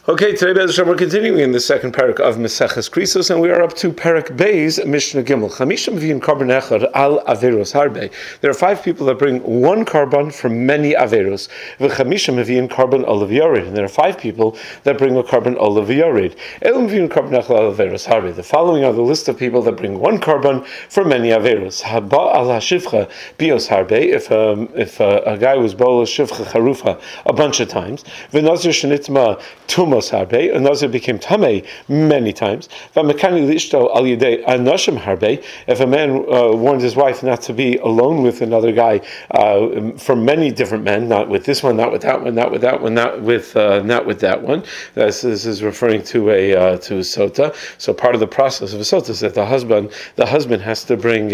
Okay, today Be'ez we're continuing in the second parak of Meseches Krisos, and we are up to Parak Beis Mishnah Gimel. Chamisham v'yin korban echad al averos harbe. There are 5 people that bring one korban for many averos. V'chamisham v'yin korban olav yored, and there are 5 people that bring a korban olav yored. Elam v'yin korban echad al averos harbe. The following are the list of people that bring one korban for many averos. Haba al hashivcha bios harbe. If a guy was boel shivcha charufa a bunch of times, v'nazir shenitma tumos harbe, a nazir became tamei many times. V'mekani lishto al yedei anoshim harbe. If a man warned his wife not to be alone with another guy for many different men, not with this one, not with that one, not with that one, not with that one. This is referring to a sota. So part of the process of a sota is that the husband has to bring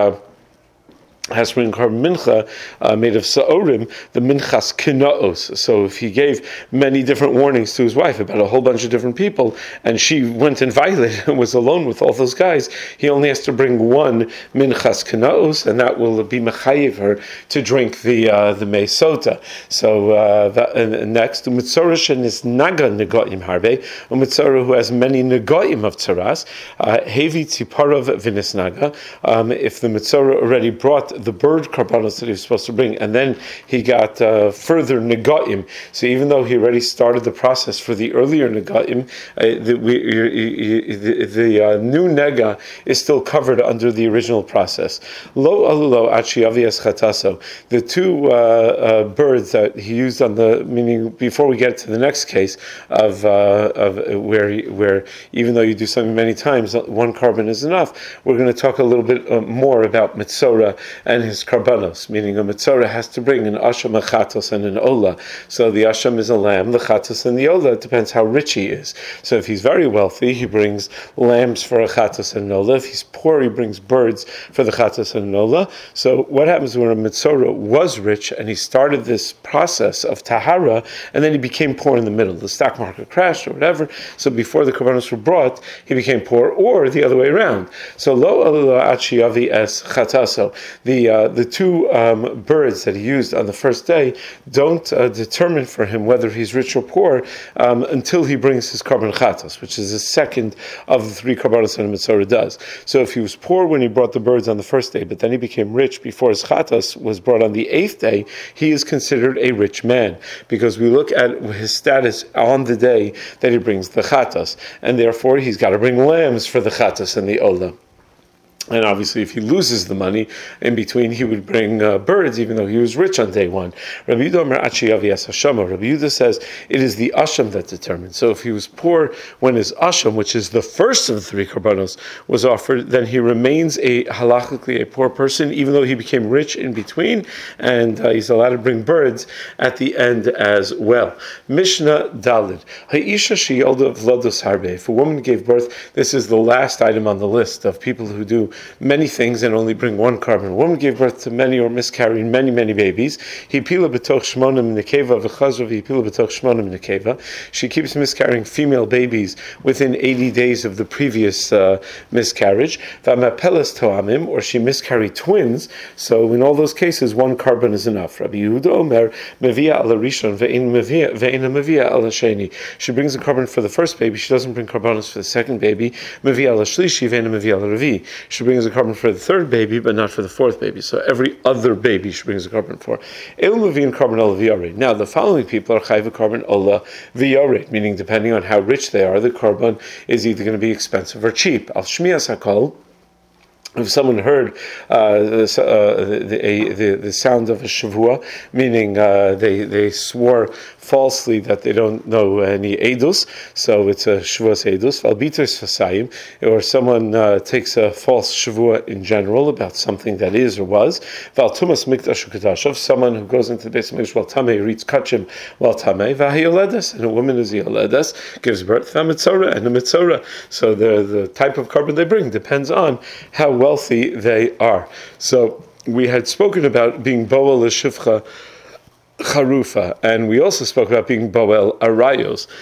korban mincha made of sa'orim, the minchas kinaos. So if he gave many different warnings to his wife about a whole bunch of different people, and she went and violated and was alone with all those guys, he only has to bring one minchas kinaos, and that will be mechayiv her to drink the meisota. So next, mitzorah is naga negoim harbe, a mitzorah who has many negoim of tzaras, hevi tziparov v'nisnaga. If the mitzorah already brought the bird karbanos that he was supposed to bring, and then he got further negaim. So even though he already started the process for the earlier negaim, the new nega is still covered under the original process. Lo alulo achi avias chataso. The 2 birds that he used on the, meaning before we get to the next case of where even though you do something many times, one korban is enough. We're going to talk a little bit more about mitzorah and his karbanos, meaning a mitzorah has to bring an asham, a chatos, and an ola. So the asham is a lamb, the chatos and the ola, it depends how rich he is. So if he's very wealthy, he brings lambs for a chatos and an ola. If he's poor, he brings birds for the chatos and an ola. So what happens when a mitzorah was rich and he started this process of tahara, and then he became poor in the middle, the stock market crashed or whatever, so before the karbanos were brought, he became poor, or the other way around. So lo alula achi avi es chataso. The 2 birds that he used on the first day don't determine for him whether he's rich or poor until he brings his korban chatos, which is the second of the 3 korbanos that a mitzorah does. So if he was poor when he brought the birds on the first day, but then he became rich before his chatos was brought on the 8th day, he is considered a rich man, because we look at his status on the day that he brings the chatos, and therefore he's got to bring lambs for the chatos and the ola. And obviously, if he loses the money in between, he would bring birds, even though he was rich on day 1. Rabbi Yehuda says it is the asham that determines. So if he was poor when his asham, which is the first of the 3 korbanos, was offered, then he remains halachically a poor person, even though he became rich in between, and he's allowed to bring birds at the end as well. Mishnah Dalid. Ha'isha she'yolda v'lodos harbe. If a woman gave birth, this is the last item on the list of people who do many things and only bring one korban. A woman gave birth to many or miscarrying many babies. He pila b'toch shmonim nekeva v'chazra v'hipila b'toch shmonim nekeva. She keeps miscarrying female babies within 80 days of the previous miscarriage. V'amapelas toamim, or she miscarried twins. So in all those cases, one korban is enough. Rabbi Yehuda Omer mevia al rishon ve'in mevia al sheni. She brings a korban for the first baby. She doesn't bring korbanos for the second baby. Mevia al shlishi ve'in mevia al ravi. She brings a korban for the 3rd baby, but not for the 4th baby. So every other baby she brings a korban for. Now the following people are chayv korban ola v'yored, meaning depending on how rich they are, the korban is either going to be expensive or cheap. Al shmiyas hakol. If someone heard the sound of a shavua, meaning they swore falsely that they don't know any edus, so it's a shavuas edus. Valbitos fasayim, or someone takes a false shavua in general about something that is or was. Valtumas mikdash ukadashov, someone who goes into the base of mikdash while tamei reads kachim while tamei. Vahiyoledes, and a woman is yoledes, gives birth. Vamitzora and a mitzora. So the type of korban they bring depends on how wealthy they are. So we had spoken about being boel l'shivcha charufa, and we also spoke about being boel arayos.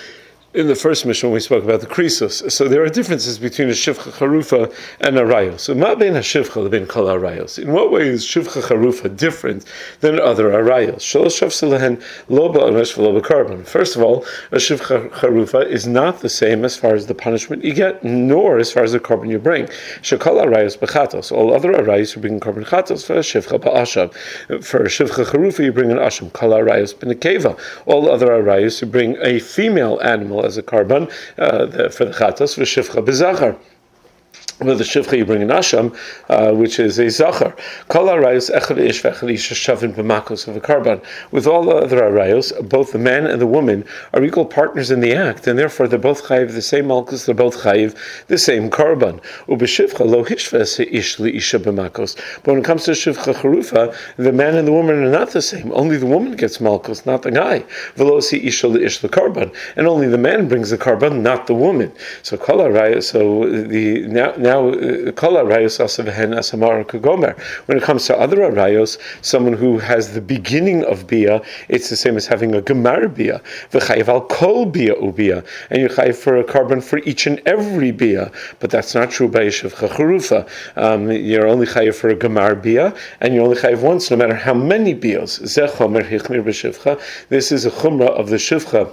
in the first mission when we spoke about the krisos. So there are differences between a shivcha charufa and a rayos. So ma bein hashivcha lebein kol arayos. In what way is shivcha charufa different than other arayos? Shalosh shavsa lehen lo ba'onesh v'lo b'karban. First of all, a shivcha charufa is not the same as far as the punishment you get, nor as far as the carbon you bring. Shekol arayos b'chatos. All other arayos you bring carbon chatos for a shivcha ba'asham. For a shivcha charufa you bring an asham. Kol arayos b'nekeva. All other arayos you bring a female animal as a carbon for the chatos for shivcha bezachar. With the shivcha you bring an asham, which is a zachar. Kol arayos echad ish v'echad isha shavin b'makos of a carbon. With all the other arayos, both the man and the woman are equal partners in the act, and therefore they're both chayiv the same malchus. They're both chayiv the same carbon. Ubeshivcha lo hishves ish li isha b'makos. But when it comes to shivcha charufa, the man and the woman are not the same. Only the woman gets malchus, not the guy. V'lo si isha li ish the carbon, and only the man brings the carbon, not the woman. So kol arayos. So the now kol arayos also v'hen asamar kagomer. When it comes to other arayos, someone who has the beginning of bia, it's the same as having a gemar bia. V'chayiv al kol bia ubia, and you're chayiv for a carbon for each and every bia. But that's not true by shivcha charufa. You're only chayiv for a gemar bia, and you're only chayiv once, no matter how many bios. Zeh chomer hichmir b'shivcha. This is a chumrah of the shivcha.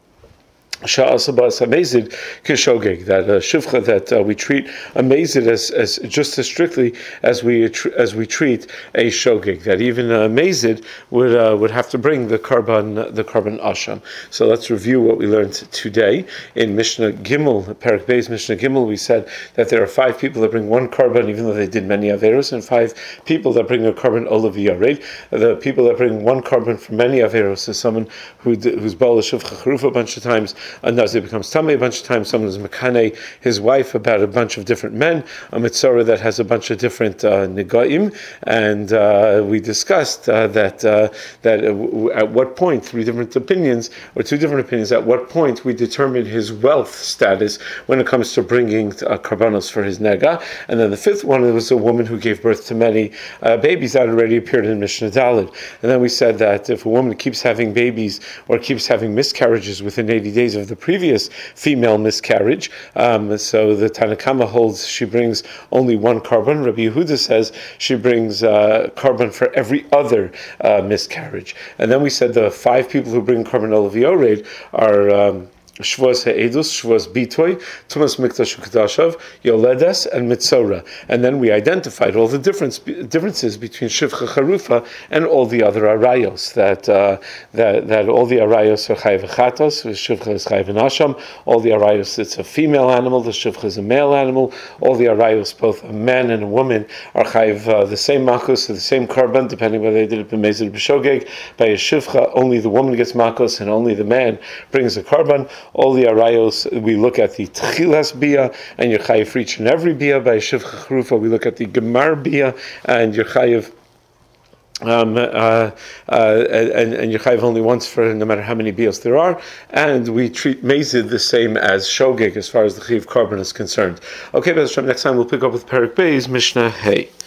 Amazed kishogeg, that shivcha that we treat amazed as just as strictly as we treat a shogeg, that even amazed would have to bring the carbon asham. So let's review what we learned today in Mishnah Gimel, Perek Beis Mishnah Gimel. We said that there are 5 people that bring one carbon even though they did many averos, and 5 people that bring a carbon olav yared. The people that bring one carbon for many averos is someone who's bal shivcha charufa a bunch of times. A Nazir becomes tummy a bunch of times. Someone is Mekane, his wife, about a bunch of different men. A Mitzorah that has a bunch of different Negaim. And we discussed that at what point, 3 different opinions, or 2 different opinions, at what point we determine his wealth status when it comes to bringing karbanos for his Nega. And then the 5th one was a woman who gave birth to many babies that already appeared in Mishnah Daled. And then we said that if a woman keeps having babies or keeps having miscarriages within 80 days of the previous female miscarriage, so the Tanakama holds she brings only one carbon. Rabbi Yehuda says she brings carbon for every other miscarriage. And then we said the 5 people who bring carbon olav yored are Shvos Ha'edus, Shvos Bitoy, Tumas Mikdash Ukdashav, Yoledes, and Mitzora. And then we identified all the differences between Shivcha Charufa and all the other arayos. That all the arayos are Chayiv Chatos, Shivcha is Chayiv Nasham. All the arayos, it's a female animal, the Shivcha is a male animal. All the arayos, both a man and a woman, are Chayiv the same Makos, the same carbon, depending whether they did it B'mezid or B'shogeg. By a Shivcha, only the woman gets Makos and only the man brings a carbon. All the arayos, we look at the tchilas bia, and you're chayiv for each and every bia. By shivcha charufa, we look at the gemar bia, and you're chayiv. And you're chayiv only once for no matter how many bios there are, and we treat mezid the same as shogeg as far as the chayiv carbon is concerned. Okay, but next time we'll pick up with Perek Beis Mishnah Hey.